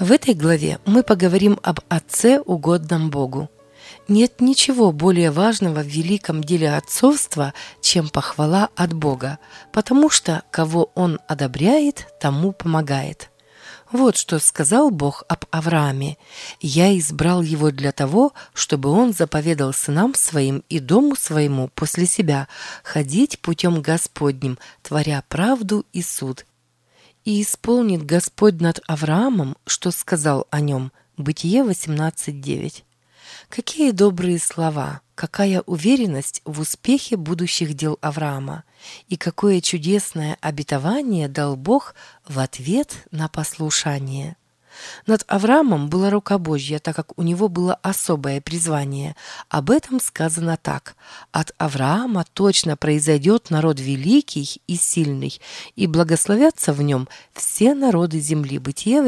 В этой главе мы поговорим об Отце, угодном Богу. Нет ничего более важного в великом деле отцовства, чем похвала от Бога, потому что кого Он одобряет, тому помогает. Вот что сказал Бог об Аврааме: «Я избрал его для того, чтобы он заповедал сынам своим и дому своему после себя ходить путем Господним, творя правду и суд. И исполнит Господь над Авраамом, что сказал о нем». Бытие 18:9. Какие добрые слова, какая уверенность в успехе будущих дел Авраама, и какое чудесное обетование дал Бог в ответ на послушание. Над Авраамом была рука Божья, так как у него было особое призвание. Об этом сказано так: «От Авраама точно произойдет народ великий и сильный, и благословятся в нем все народы земли». Бытие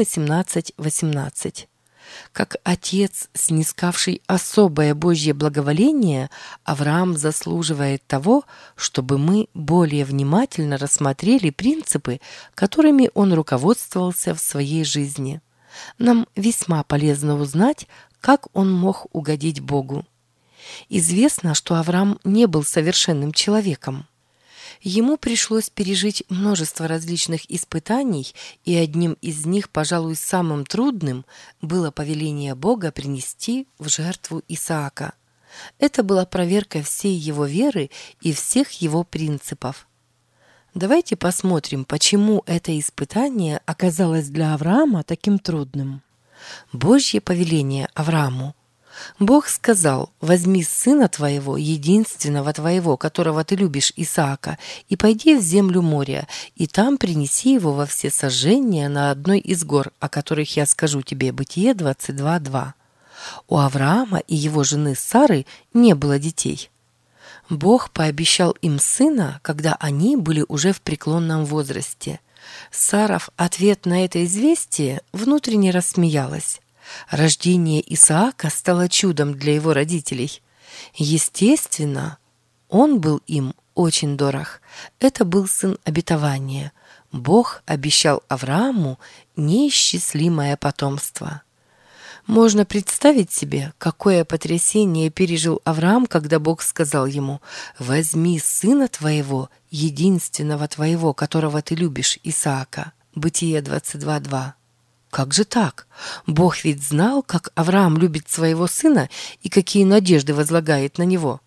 18:18. Как отец, снискавший особое Божье благоволение, Авраам заслуживает того, чтобы мы более внимательно рассмотрели принципы, которыми он руководствовался в своей жизни. Нам весьма полезно узнать, как он мог угодить Богу. Известно, что Авраам не был совершенным человеком. Ему пришлось пережить множество различных испытаний, и одним из них, пожалуй, самым трудным, было повеление Бога принести в жертву Исаака. Это была проверка всей его веры и всех его принципов. Давайте посмотрим, почему это испытание оказалось для Авраама таким трудным. Божье повеление Аврааму. Бог сказал: «Возьми сына твоего, единственного твоего, которого ты любишь, Исаака, и пойди в землю моря, и там принеси его во всесожжение на одной из гор, о которых я скажу тебе». Бытие 22:2. У Авраама и его жены Сары не было детей. Бог пообещал им сына, когда они были уже в преклонном возрасте. Сара в ответ на это известие внутренне рассмеялась. Рождение Исаака стало чудом для его родителей. Естественно, он был им очень дорог. Это был сын обетования. Бог обещал Аврааму неисчислимое потомство. Можно представить себе, какое потрясение пережил Авраам, когда Бог сказал ему: «Возьми сына твоего, единственного твоего, которого ты любишь, Исаака». Бытие 22:2. Как же так? Бог ведь знал, как Авраам любит своего сына и какие надежды возлагает на него.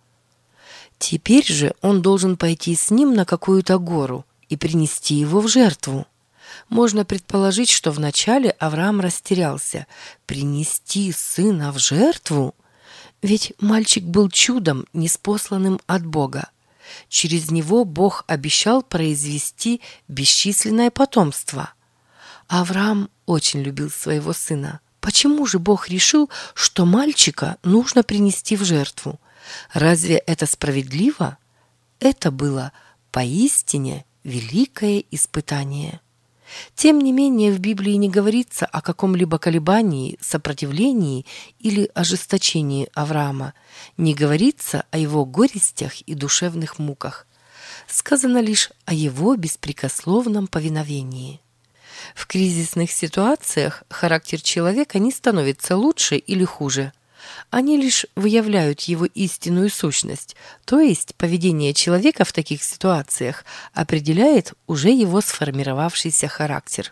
Теперь же он должен пойти с ним на какую-то гору и принести его в жертву. Можно предположить, что вначале Авраам растерялся. Принести сына в жертву? Ведь мальчик был чудом, ниспосланным от Бога. Через него Бог обещал произвести бесчисленное потомство. Авраам очень любил своего сына. Почему же Бог решил, что мальчика нужно принести в жертву? Разве это справедливо? Это было поистине великое испытание. Тем не менее, в Библии не говорится о каком-либо колебании, сопротивлении или ожесточении Авраама. Не говорится о его горестях и душевных муках. Сказано лишь о его беспрекословном повиновении. В кризисных ситуациях характер человека не становится лучше или хуже. Они лишь выявляют его истинную сущность, то есть поведение человека в таких ситуациях определяет уже его сформировавшийся характер.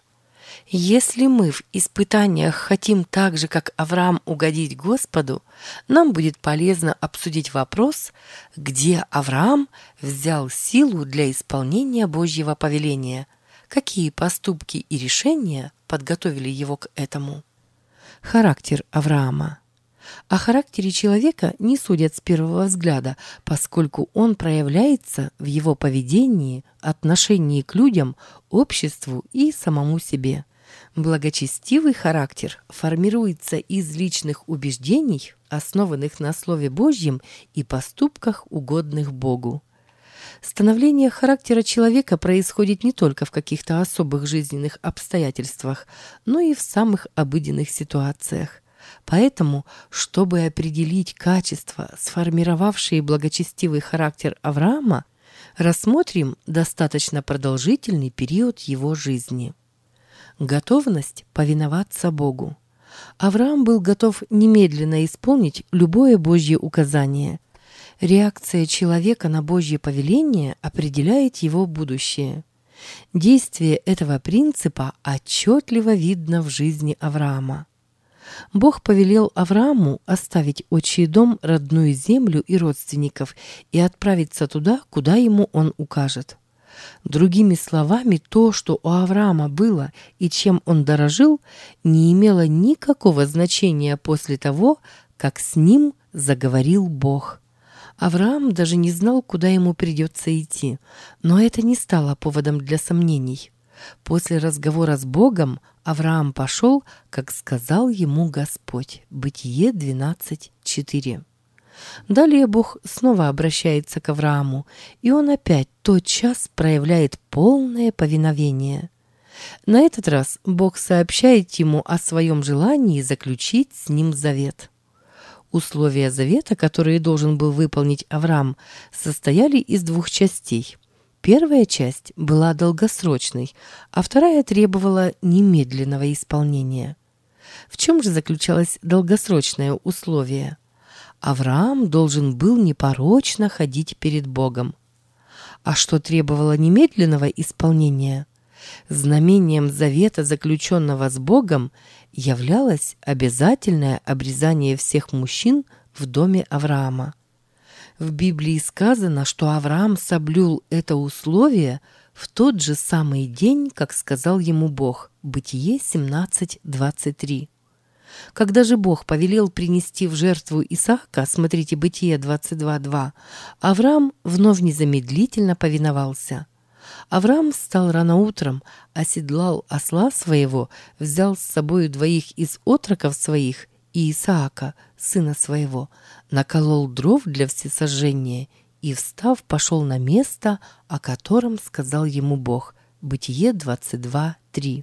Если мы в испытаниях хотим так же, как Авраам, угодить Господу, нам будет полезно обсудить вопрос, где Авраам взял силу для исполнения Божьего повеления, какие поступки и решения подготовили его к этому. Характер Авраама. О характере человека не судят с первого взгляда, поскольку он проявляется в его поведении, отношении к людям, обществу и самому себе. Благочестивый характер формируется из личных убеждений, основанных на Слове Божьем и поступках, угодных Богу. Становление характера человека происходит не только в каких-то особых жизненных обстоятельствах, но и в самых обыденных ситуациях. Поэтому, чтобы определить качества, сформировавшие благочестивый характер Авраама, рассмотрим достаточно продолжительный период его жизни. готовность повиноваться Богу. Авраам был готов немедленно исполнить любое Божье указание. Реакция человека на Божье повеление определяет его будущее. Действие этого принципа отчетливо видно в жизни Авраама. Бог повелел Аврааму оставить отчий дом, родную землю и родственников и отправиться туда, куда ему он укажет. Другими словами, то, что у Авраама было и чем он дорожил, не имело никакого значения после того, как с ним заговорил Бог. Авраам даже не знал, куда ему придется идти, но это не стало поводом для сомнений. После разговора с Богом Авраам пошел, как сказал ему Господь. Бытие 12:4. Далее Бог снова обращается к Аврааму, и он опять тотчас проявляет полное повиновение. На этот раз Бог сообщает ему о своем желании заключить с ним завет. Условия завета, которые должен был выполнить Авраам, состояли из двух частей. Первая часть была долгосрочной, а вторая требовала немедленного исполнения. В чем же заключалось долгосрочное условие? Авраам должен был непорочно ходить перед Богом. А что требовало немедленного исполнения? Знамением завета, заключенного с Богом, являлось обязательное обрезание всех мужчин в доме Авраама. В Библии сказано, что Авраам соблюл это условие в тот же самый день, как сказал ему Бог. Бытие 17:23. Когда же Бог повелел принести в жертву Исаака, смотрите Бытие 22:2, Авраам вновь незамедлительно повиновался. Авраам встал рано утром, оседлал осла своего, взял с собою 2 из отроков своих и Исаака, сына своего, наколол дров для всесожжения и, встав, пошел на место, о котором сказал ему Бог. Бытие 22:3.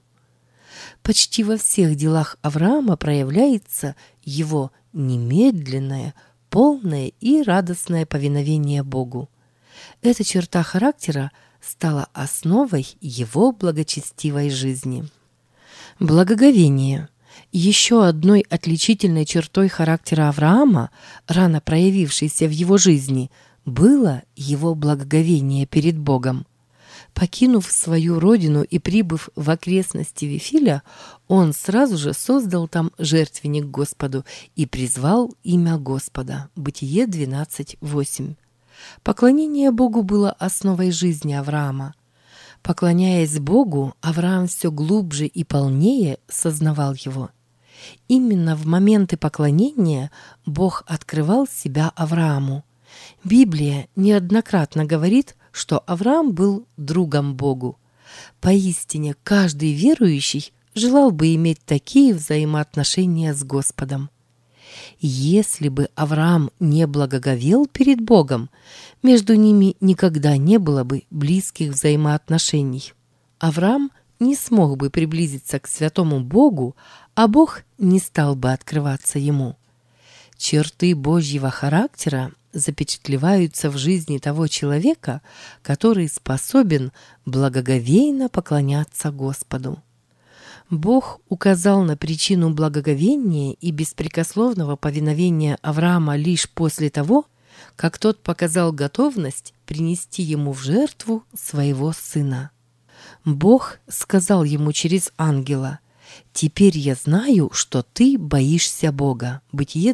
Почти во всех делах Авраама проявляется его немедленное, полное и радостное повиновение Богу. Эта черта характера стала основой его благочестивой жизни. Благоговение. Еще одной отличительной чертой характера Авраама, рано проявившейся в его жизни, было его благоговение перед Богом. Покинув свою родину и прибыв в окрестности Вифиля, он сразу же создал там жертвенник Господу и призвал имя Господа. Бытие 12:8. Поклонение Богу было основой жизни Авраама. Поклоняясь Богу, Авраам все глубже и полнее сознавал Его. Именно в моменты поклонения Бог открывал себя Аврааму. Библия неоднократно говорит, что Авраам был другом Богу. Поистине, каждый верующий желал бы иметь такие взаимоотношения с Господом. Если бы Авраам не благоговел перед Богом, между ними никогда не было бы близких взаимоотношений. Авраам не смог бы приблизиться к святому Богу, а Бог не стал бы открываться ему. Черты Божьего характера запечатлеваются в жизни того человека, который способен благоговейно поклоняться Господу. Бог указал на причину благоговения и беспрекословного повиновения Авраама лишь после того, как тот показал готовность принести ему в жертву своего сына. Бог сказал ему через ангела: «Теперь я знаю, что ты боишься Бога». Бытие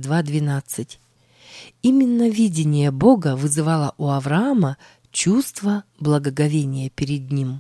22:12. Именно видение Бога вызывало у Авраама чувство благоговения перед ним.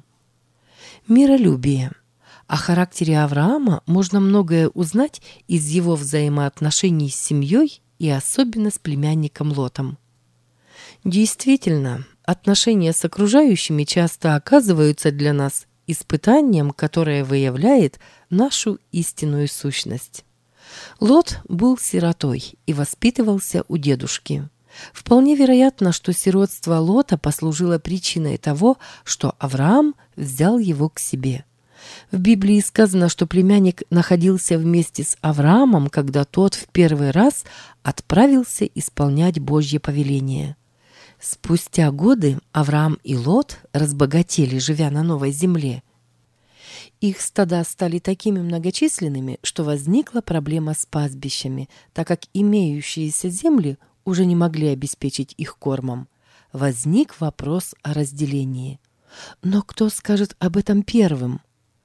Миролюбие. О характере Авраама можно многое узнать из его взаимоотношений с семьей и особенно с племянником Лотом. Действительно, отношения с окружающими часто оказываются для нас испытанием, которое выявляет нашу истинную сущность. Лот был сиротой и воспитывался у дедушки. Вполне вероятно, что сиротство Лота послужило причиной того, что Авраам взял его к себе. В Библии сказано, что племянник находился вместе с Авраамом, когда тот в первый раз отправился исполнять Божье повеление. Спустя годы Авраам и Лот разбогатели, живя на новой земле. Их стада стали такими многочисленными, что возникла проблема с пастбищами, так как имеющиеся земли уже не могли обеспечить их кормом. Возник вопрос о разделении. Но кто скажет об этом первым?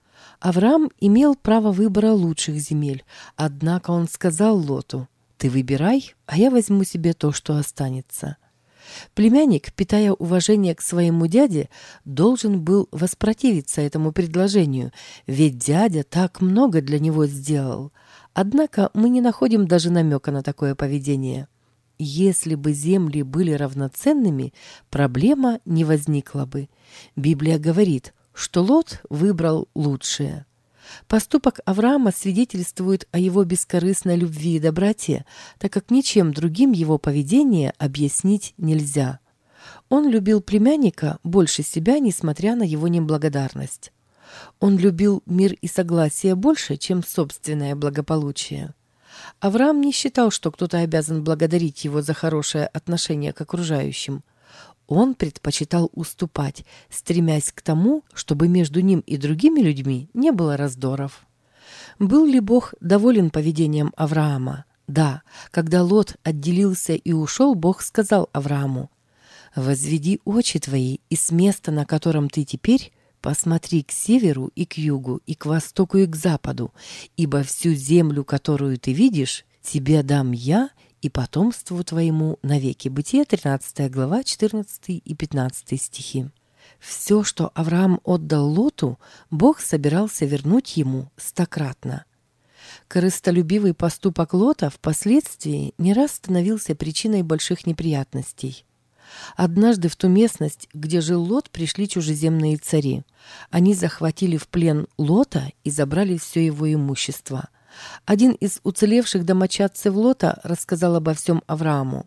Авраам имел право выбора лучших земель, однако он сказал Лоту: «Ты выбирай, а я возьму себе то, что останется». Племянник, питая уважение к своему дяде, должен был воспротивиться этому предложению, ведь дядя так много для него сделал. Однако мы не находим даже намека на такое поведение. Если бы земли были равноценными, проблема не возникла бы. Библия говорит, что Лот выбрал лучшее. Поступок Авраама свидетельствует о его бескорыстной любви и доброте, так как ничем другим его поведение объяснить нельзя. Он любил племянника больше себя, несмотря на его неблагодарность. Он любил мир и согласие больше, чем собственное благополучие. Авраам не считал, что кто-то обязан благодарить его за хорошее отношение к окружающим. Он предпочитал уступать, стремясь к тому, чтобы между ним и другими людьми не было раздоров. Был ли Бог доволен поведением Авраама? Да, когда Лот отделился и ушел, Бог сказал Аврааму: «Возведи очи твои, и с места, на котором ты теперь, посмотри к северу и к югу, и к востоку и к западу, ибо всю землю, которую ты видишь, тебе дам я и потомству твоему навеки». Бытие 13 глава, 14 и 15 стихи. Все, что Авраам отдал Лоту, Бог собирался вернуть ему стократно. Корыстолюбивый поступок Лота впоследствии не раз становился причиной больших неприятностей. Однажды в ту местность, где жил Лот, пришли чужеземные цари. Они захватили в плен Лота и забрали все его имущество. Один из уцелевших домочадцев Лота рассказал обо всем Аврааму.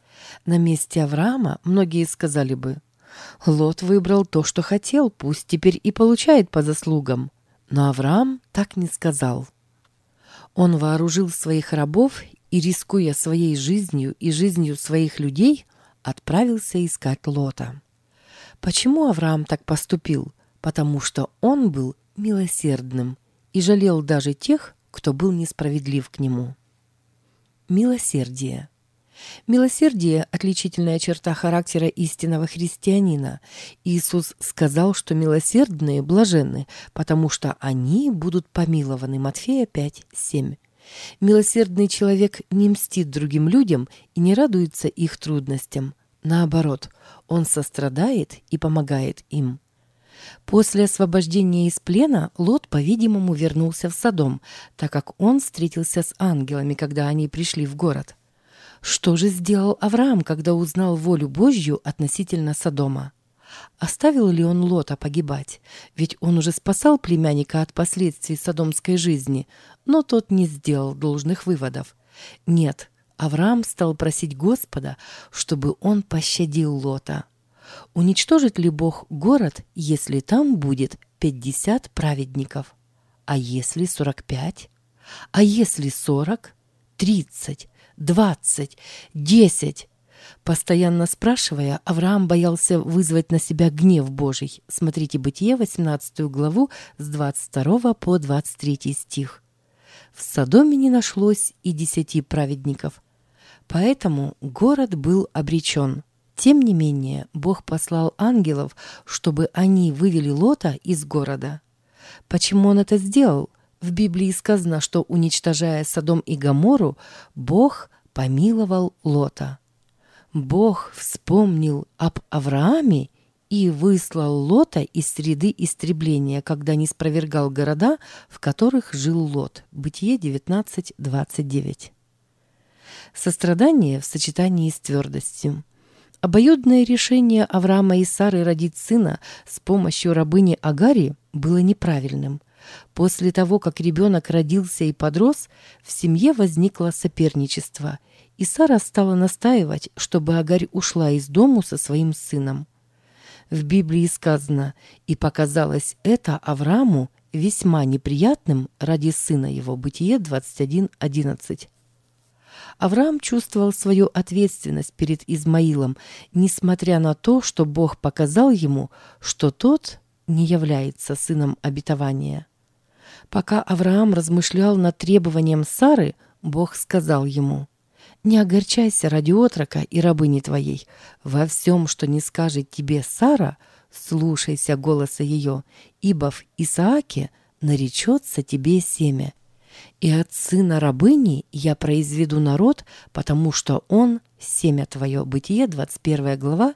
На месте Авраама многие сказали бы: «Лот выбрал то, что хотел, пусть теперь и получает по заслугам». Но Авраам так не сказал. Он вооружил своих рабов и, рискуя своей жизнью и жизнью своих людей, отправился искать Лота. Почему Авраам так поступил? Потому что он был милосердным и жалел даже тех, кто был несправедлив к нему. Милосердие. Милосердие – отличительная черта характера истинного христианина. Иисус сказал, что милосердные блаженны, потому что они будут помилованы. Матфея 5:7. Милосердный человек не мстит другим людям и не радуется их трудностям. Наоборот, он сострадает и помогает им. После освобождения из плена Лот, по-видимому, вернулся в Содом, так как он встретился с ангелами, когда они пришли в город. Что же сделал Авраам, когда узнал волю Божью относительно Содома? Оставил ли он Лота погибать? Ведь он уже спасал племянника от последствий содомской жизни, но тот не сделал должных выводов. Нет, Авраам стал просить Господа, чтобы он пощадил Лота. Уничтожит ли Бог город, если там будет 50 праведников? А если 45? А если 40? 30? 20? 10? Постоянно спрашивая, Авраам боялся вызвать на себя гнев Божий. Смотрите Бытие, 18 главу, с 22 по 23 стих. В Содоме не нашлось и 10 праведников. Поэтому город был обречен. Тем не менее, Бог послал ангелов, чтобы они вывели Лота из города. Почему он это сделал? В Библии сказано, что, уничтожая Содом и Гоморру, Бог помиловал Лота. Бог вспомнил об Аврааме и выслал Лота из среды истребления, когда не спровергал города, в которых жил Лот. Бытие 19:29. Сострадание в сочетании с твердостью. Обоюдное решение Авраама и Сары родить сына с помощью рабыни Агари было неправильным. После того, как ребенок родился и подрос, в семье возникло соперничество, и Сара стала настаивать, чтобы Агарь ушла из дому со своим сыном. В Библии сказано: «И показалось это Аврааму весьма неприятным ради сына его». Бытие 21:11. Авраам чувствовал свою ответственность перед Измаилом, несмотря на то, что Бог показал ему, что тот не является сыном обетования. Пока Авраам размышлял над требованием Сары, Бог сказал ему: «Не огорчайся ради отрока и рабыни твоей. Во всем, что не скажет тебе Сара, слушайся голоса ее, ибо в Исааке наречется тебе семя. И от сына рабыни я произведу народ, потому что он — семя твое». Бытие, 21 глава,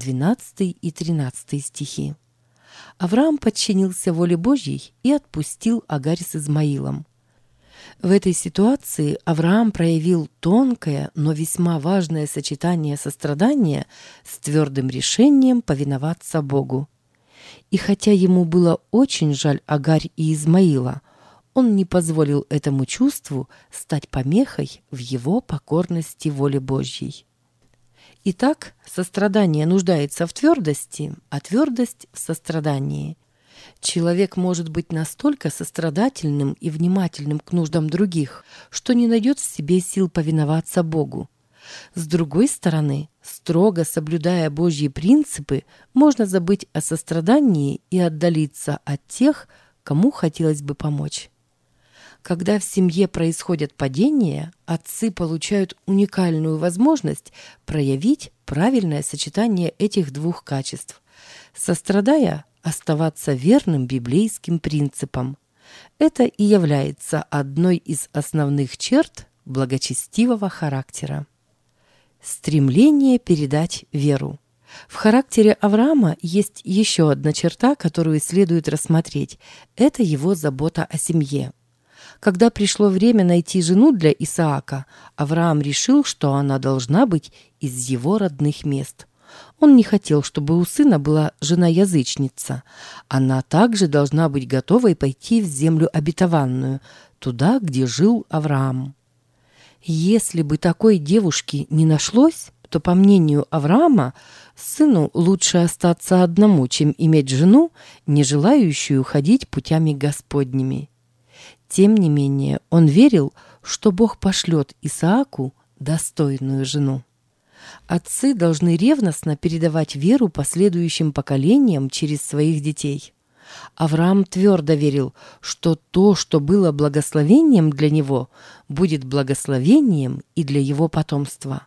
12 и 13 стихи. Авраам подчинился воле Божьей и отпустил Агарь с Измаилом. В этой ситуации Авраам проявил тонкое, но весьма важное сочетание сострадания с твердым решением повиноваться Богу. И хотя ему было очень жаль Агарь и Измаила, он не позволил этому чувству стать помехой в его покорности воле Божьей. Итак, сострадание нуждается в твердости, а твердость в сострадании. Человек может быть настолько сострадательным и внимательным к нуждам других, что не найдет в себе сил повиноваться Богу. С другой стороны, строго соблюдая Божьи принципы, можно забыть о сострадании и отдалиться от тех, кому хотелось бы помочь. Когда в семье происходят падения, отцы получают уникальную возможность проявить правильное сочетание этих двух качеств. Сострадая, оставаться верным библейским принципам. Это и является одной из основных черт благочестивого характера. Стремление передать веру. В характере Авраама есть еще одна черта, которую следует рассмотреть. Это его забота о семье. Когда пришло время найти жену для Исаака, Авраам решил, что она должна быть из его родных мест. Он не хотел, чтобы у сына была жена-язычница. Она также должна быть готовой пойти в землю обетованную, туда, где жил Авраам. Если бы такой девушки не нашлось, то, по мнению Авраама, сыну лучше остаться одному, чем иметь жену, не желающую ходить путями Господними. Тем не менее, он верил, что Бог пошлет Исааку достойную жену. Отцы должны ревностно передавать веру последующим поколениям через своих детей. Авраам твердо верил, что то, что было благословением для него, будет благословением и для его потомства.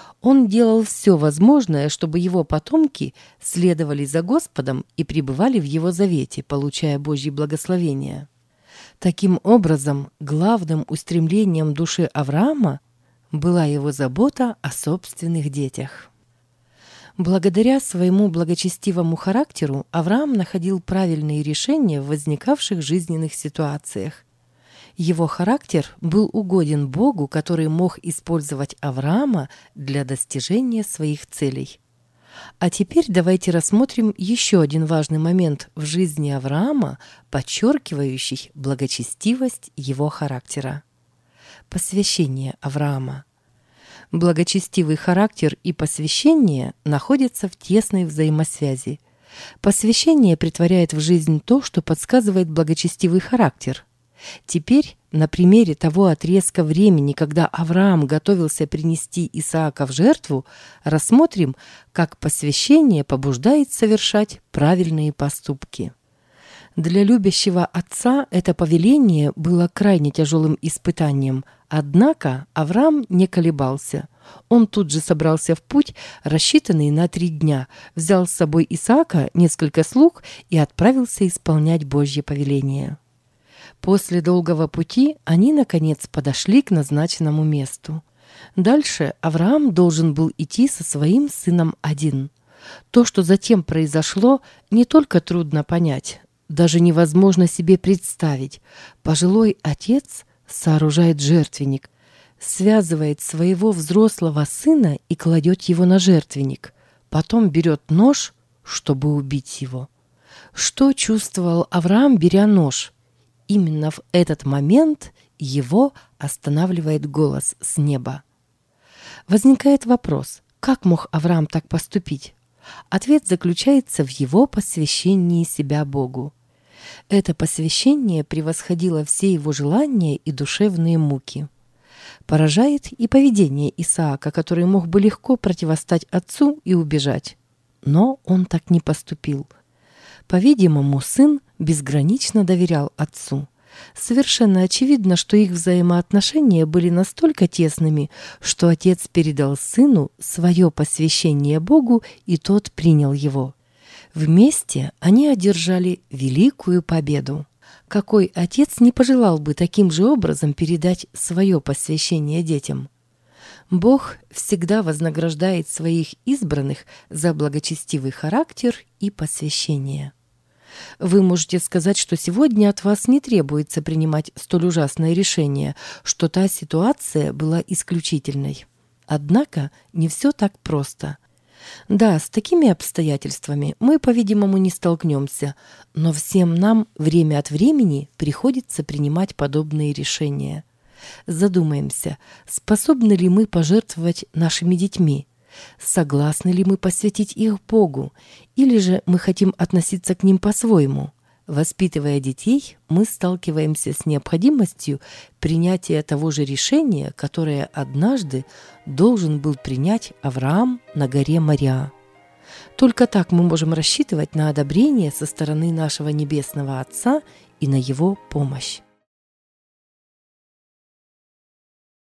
Он делал все возможное, чтобы его потомки следовали за Господом и пребывали в Его завете, получая Божьи благословения. Таким образом, главным устремлением души Авраама была его забота о собственных детях. Благодаря своему благочестивому характеру Авраам находил правильные решения в возникавших жизненных ситуациях. Его характер был угоден Богу, который мог использовать Авраама для достижения своих целей. А теперь давайте рассмотрим еще один важный момент в жизни Авраама, подчеркивающий благочестивость его характера. Посвящение Авраама. Благочестивый характер и посвящение находятся в тесной взаимосвязи. Посвящение претворяет в жизнь то, что подсказывает благочестивый характер. Теперь на примере того отрезка времени, когда Авраам готовился принести Исаака в жертву, рассмотрим, как посвящение побуждает совершать правильные поступки. Для любящего отца это повеление было крайне тяжелым испытанием, однако Авраам не колебался. Он тут же собрался в путь, рассчитанный на 3 дня, взял с собой Исаака, несколько слуг и отправился исполнять Божье повеление. После долгого пути они, наконец, подошли к назначенному месту. Дальше Авраам должен был идти со своим сыном один. То, что затем произошло, не только трудно понять, даже невозможно себе представить. Пожилой отец сооружает жертвенник, связывает своего взрослого сына и кладет его на жертвенник. Потом берет нож, чтобы убить его. Что чувствовал Авраам, беря нож? Именно в этот момент его останавливает голос с неба. Возникает вопрос, как мог Авраам так поступить? Ответ заключается в его посвящении себя Богу. Это посвящение превосходило все его желания и душевные муки. Поражает и поведение Исаака, который мог бы легко противостать отцу и убежать. Но он так не поступил. По-видимому, сын безгранично доверял отцу. Совершенно очевидно, что их взаимоотношения были настолько тесными, что отец передал сыну свое посвящение Богу, и тот принял его. Вместе они одержали великую победу. Какой отец не пожелал бы таким же образом передать свое посвящение детям? Бог всегда вознаграждает своих избранных за благочестивый характер и посвящение. Вы можете сказать, что сегодня от вас не требуется принимать столь ужасное решение, что та ситуация была исключительной. Однако не все так просто. Да, с такими обстоятельствами мы, по-видимому, не столкнемся, но всем нам время от времени приходится принимать подобные решения. Задумаемся, способны ли мы пожертвовать нашими детьми? Согласны ли мы посвятить их Богу? Или же мы хотим относиться к ним по-своему? Воспитывая детей, мы сталкиваемся с необходимостью принятия того же решения, которое однажды должен был принять Авраам на горе Мориа. Только так мы можем рассчитывать на одобрение со стороны нашего Небесного Отца и на Его помощь.